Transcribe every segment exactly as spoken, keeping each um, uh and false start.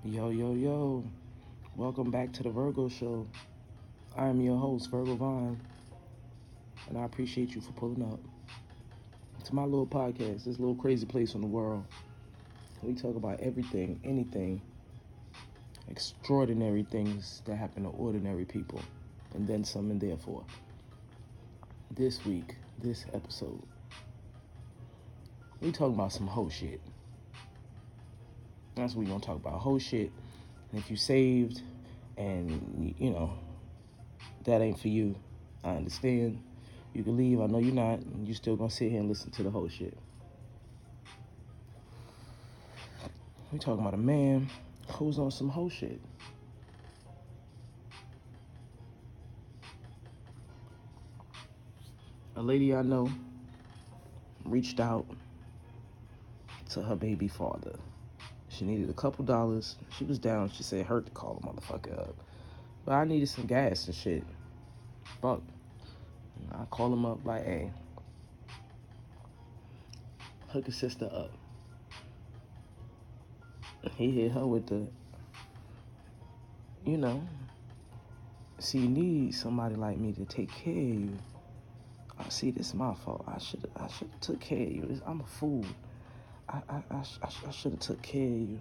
Yo, yo, yo. Welcome back to the Virgo Show. I'm your host, Virgo Vine, and I appreciate you for pulling up to my little podcast, this little crazy place in the world. We talk about everything, anything, extraordinary things that happen to ordinary people, and then some and therefore. This week, this episode, we talking about some whole shit. That's what we gonna talk about, whole shit. And if you saved and, you know, that ain't for you, I understand. You can leave, I know you're not, and you still gonna sit here and listen to the whole shit. We talking about a man who's on some whole shit. A lady I know reached out to her baby father. She needed a couple dollars. She was down. She said it hurt to call the motherfucker up. But I needed some gas and shit. Fuck. I call him up like, hey, hook his sister up. He hit her with the, you know, see, you need somebody like me to take care of you. I see, this is my fault. I should I should have took care of you. I'm a fool. I I I, I, I should have took care of you.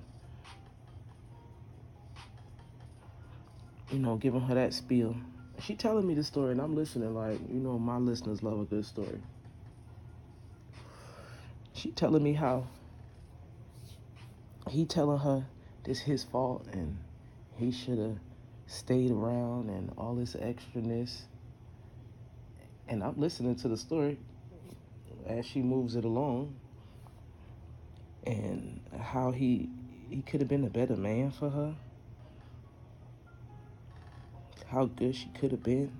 You know, giving her that spiel. She telling me the story, and I'm listening like, you know, my listeners love a good story. She telling me how he telling her this his fault, and he should have stayed around, and all this extraness. And I'm listening to the story as she moves it along, and how he he could have been a better man for her. How good she could have been.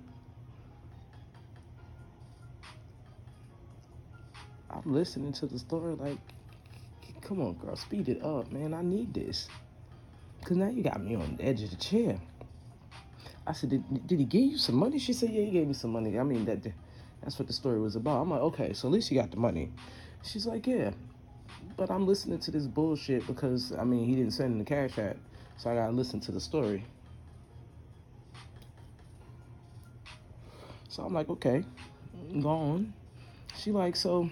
I'm listening to the story like, come on, girl, speed it up, man. I need this. Because now you got me on the edge of the chair. I said, did, did he give you some money? She said, yeah, he gave me some money. I mean, that that's what the story was about. I'm like, okay, so at least you got the money. She's like, yeah, but I'm listening to this bullshit because, I mean, he didn't send in the cash app, so I got to listen to the story. So I'm like, okay, go on. She like, so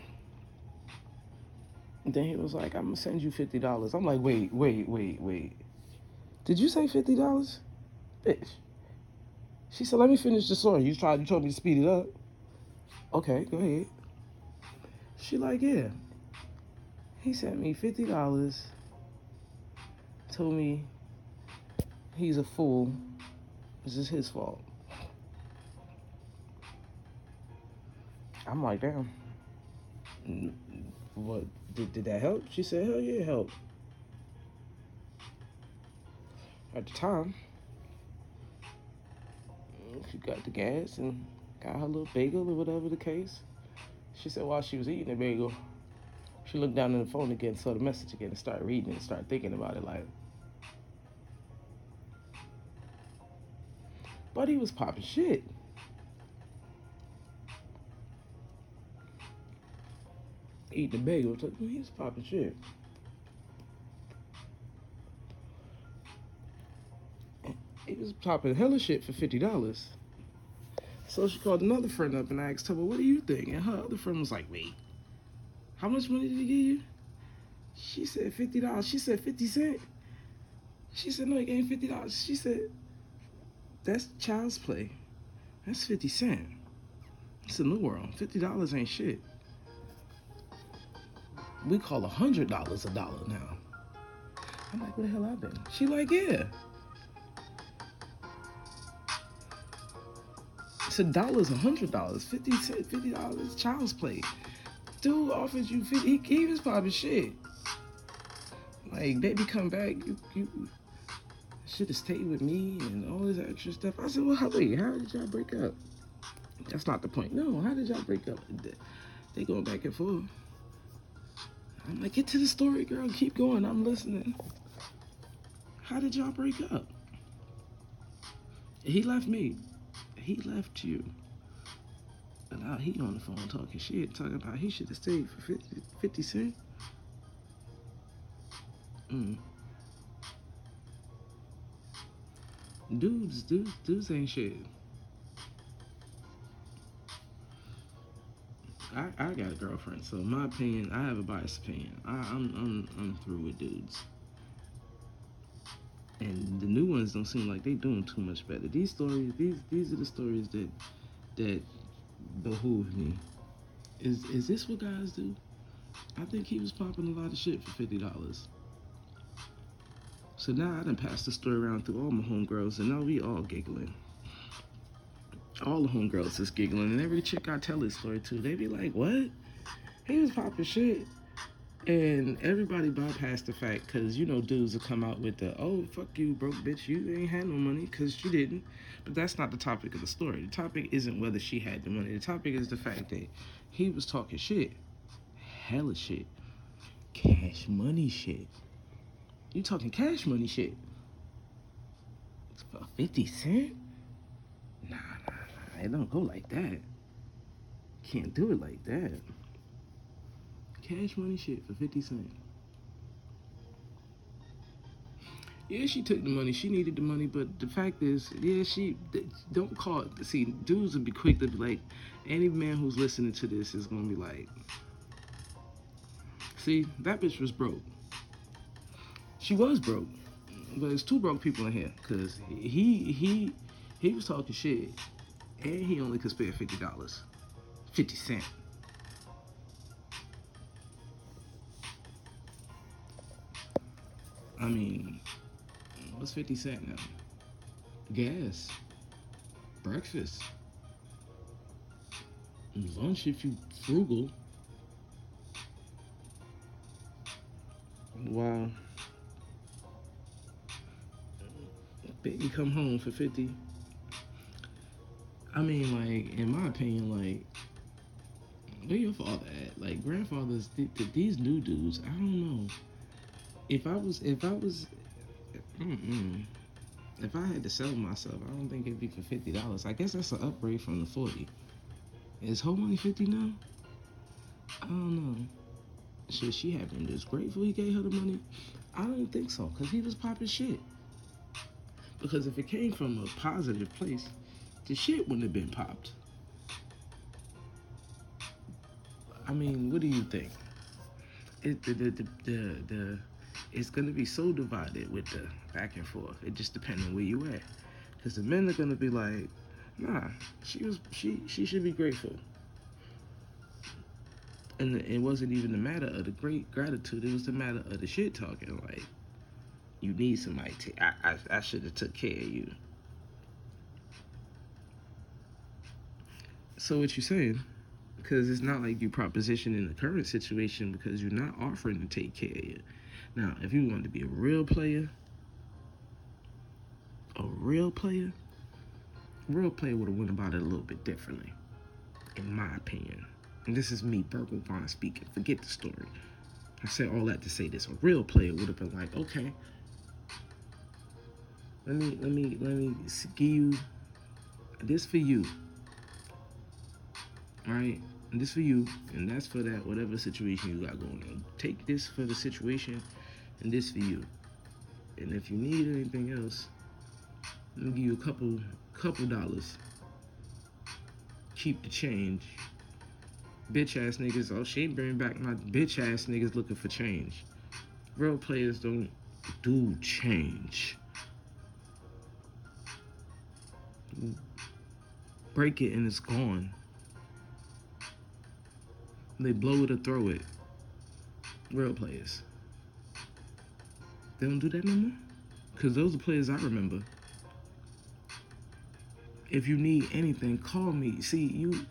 then he was like, I'm going to send you fifty dollars. I'm like, wait, wait, wait, wait. Did you say fifty dollars? Bitch. She said, let me finish the story. You tried, you told me to speed it up. Okay, go ahead. She like, yeah. He sent me fifty dollars. Told me he's a fool. This is his fault. I'm like, damn. What, did, did that help? She said, hell yeah, it helped. At the time, she got the gas and got her little bagel or whatever the case. She said while she was eating the bagel, she looked down at the phone again, saw the message again, and started reading it and started thinking about it like, but he was popping shit. Eating the bagel, he was popping shit. He was popping hella shit for fifty dollars. So she called another friend up and asked her, well, what do you think? And her other friend was like, wait, how much money did he give you? She said fifty dollars. She said fifty cents. She said, no, he gave fifty dollars. She said, that's child's play. That's fifty cents. It's a new world. fifty dollars ain't shit. We call one hundred dollars a dollar now. I'm like, where the hell I been? She like, yeah. It's a dollar's one hundred dollars. fifty cents, fifty dollars, child's play. Dude offers you fifty, he, he was popping shit. Like, baby, come back, you, you should have stayed with me and all this extra stuff. I said, well, how, wait, how did y'all break up? That's not the point. No, how did y'all break up? They going back and forth. I'm like, get to the story, girl. Keep going. I'm listening. How did y'all break up? He left me. He left you. And now he on the phone talking shit, talking about he should have stayed for fifty, fifty cents. Mm. Dudes, dudes, dudes ain't shit. I, I got a girlfriend, so my opinion, I have a biased opinion. I, I'm I'm I'm through with dudes. And the new ones don't seem like they doing too much better. These stories, these these are the stories that that behoove me. Is is this what guys do? I think he was popping a lot of shit for fifty dollars. So now I done passed the story around through all my homegirls, and now we all giggling. All the homegirls is giggling, and every chick I tell this story to, they be like, "What? He was popping shit." And everybody bypassed the fact, because, you know, dudes will come out with the, "Oh, fuck you, broke bitch, you ain't had no money," because she didn't. But that's not the topic of the story. The topic isn't whether she had the money. The topic is the fact that he was talking shit. Hella shit. Cash money shit. You talking cash money shit. For fifty cent? Nah, nah, nah. It don't go like that. Can't do it like that. Cash money shit for fifty cent. Yeah, she took the money. She needed the money, but the fact is, yeah, she don't call it. See, dudes would be quick to be like, any man who's listening to this is gonna be like, see, that bitch was broke. She was broke, but there's two broke people in here, cause he he he was talking shit, and he only could spare fifty dollars, fifty cent. I mean, what's fifty cent now? Gas, breakfast, lunch if you frugal. Wow. Baby come home for fifty. I mean, like, in my opinion, like, where your father at? Like, grandfathers, th- th- these new dudes, I don't know. If I was, if I was, mm-mm. If I had to sell myself, I don't think it'd be for fifty dollars. I guess that's an upgrade from the forty. Is Ho Money fifty now? I don't know. Should she have been just grateful he gave her the money? I don't think so, because he was popping shit. Because if it came from a positive place, the shit wouldn't have been popped. I mean, what do you think? It, the, the, the, the, the, it's going to be so divided with the back and forth. It just depends on where you at. Because the men are going to be like, nah, she was she she should be grateful. And it wasn't even the matter of the great gratitude. It was the matter of the shit talking. Like, you need somebody to, I, I, I should have took care of you. So what you saying? Because it's not like you proposition in the current situation because you're not offering to take care of you. Now, if you want to be a real player, a real player, a real player would have went about it a little bit differently, in my opinion. And this is me, Burgle Vaughn speaking. Forget the story. I said all that to say this. A real player would have been like, okay, let me, let me, let me give you this for you. All right, and this for you, and that's for that whatever situation you got going on. Take this for the situation, and this for you. And if you need anything else, let me give you a couple, couple dollars. Keep the change. Bitch ass niggas, oh, she ain't bringing back my bitch ass niggas looking for change. Real players don't do change. Break it and it's gone. They blow it or throw it. Real players. They don't do that no more? Because those are players I remember. If you need anything, call me. See, you...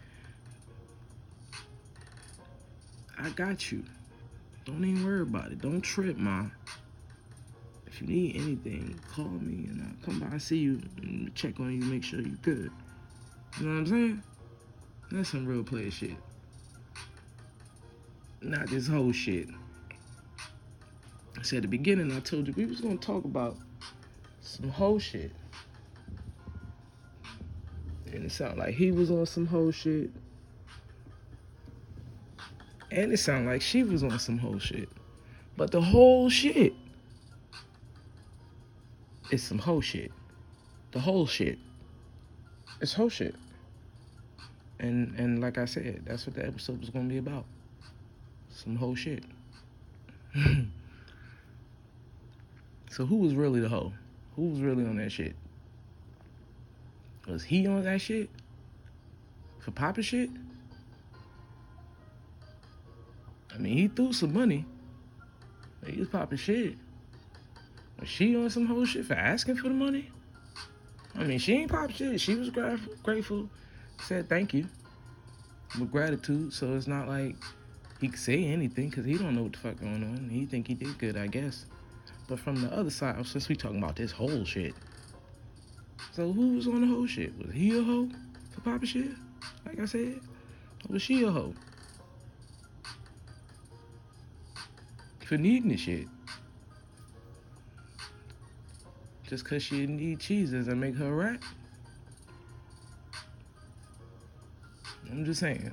I got you. Don't even worry about it. Don't trip, ma. If you need anything, call me and I'll come by and see you and check on you, make sure you're good. You know what I'm saying? That's some real player shit. Not this whole shit. I said at the beginning, I told you we was gonna talk about some whole shit. And it sounded like he was on some whole shit. And it sounded like she was on some whole shit. But the whole shit is some whole shit. The whole shit. It's whole shit. And and like I said, that's what the episode was gonna be about. Some whole shit. So who was really the hoe? Who was really on that shit? Was he on that shit? For popping shit? I mean, he threw some money. He was popping shit. Was she on some whole shit for asking for the money? I mean, she ain't popping shit. She was gra- grateful. Said thank you. With gratitude. So it's not like he could say anything because he don't know what the fuck going on. He think he did good, I guess. But from the other side, since we talking about this whole shit. So who was on the whole shit? Was he a hoe for popping shit? Like I said? Or was she a hoe for needing the shit? Just cause she didn't eat cheese doesn't make her a rat. I'm just saying.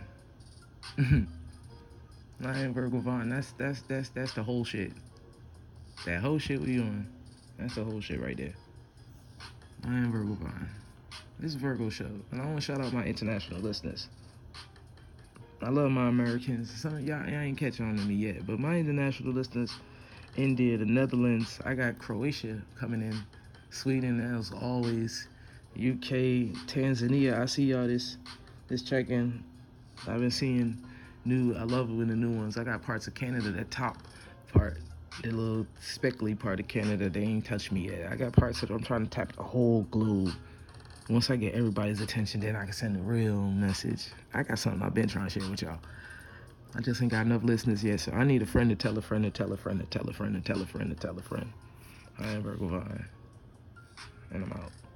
I ain't Virgo Vaughn. That's that's that's that's the whole shit. That whole shit we on. That's the whole shit right there. I am Virgo Vaughn. This is Virgo show, and I want to shout out my international listeners. I love my Americans. Some of y'all, y'all ain't catching on to me yet, but my international listeners, India, the Netherlands. I got Croatia coming in, Sweden as always, U K, Tanzania. I see y'all this this check-in. I've been seeing new. I love it when the new ones. I got parts of Canada, that top part, the little speckly part of Canada. They ain't touched me yet. I got parts that I'm trying to tap the whole globe. Once I get everybody's attention, then I can send a real message. I got something I've been trying to share with y'all. I just ain't got enough listeners yet, so I need a friend to tell a friend to tell a friend to tell a friend to tell a friend to tell a friend. I am Virgo Vine, and I'm out.